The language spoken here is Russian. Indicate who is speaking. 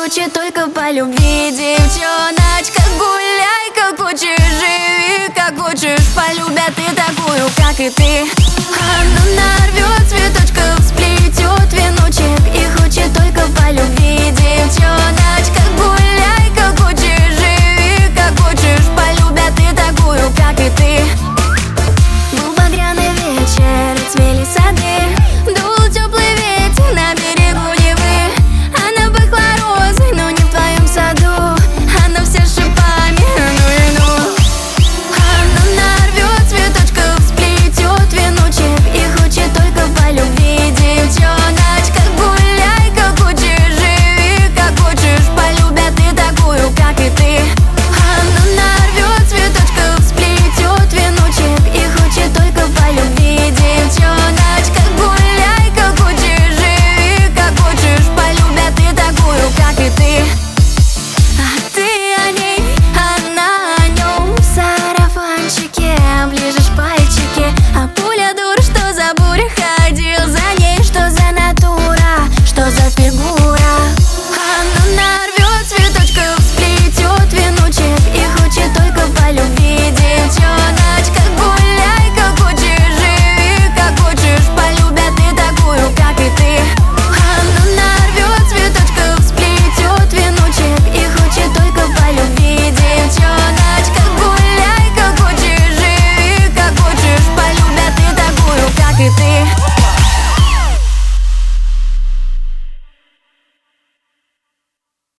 Speaker 1: случае только по любви. Девчоночка, гуляй, как хочешь, живи, как хочешь. Полюбят и такую, как и ты. Она нарвет цветы.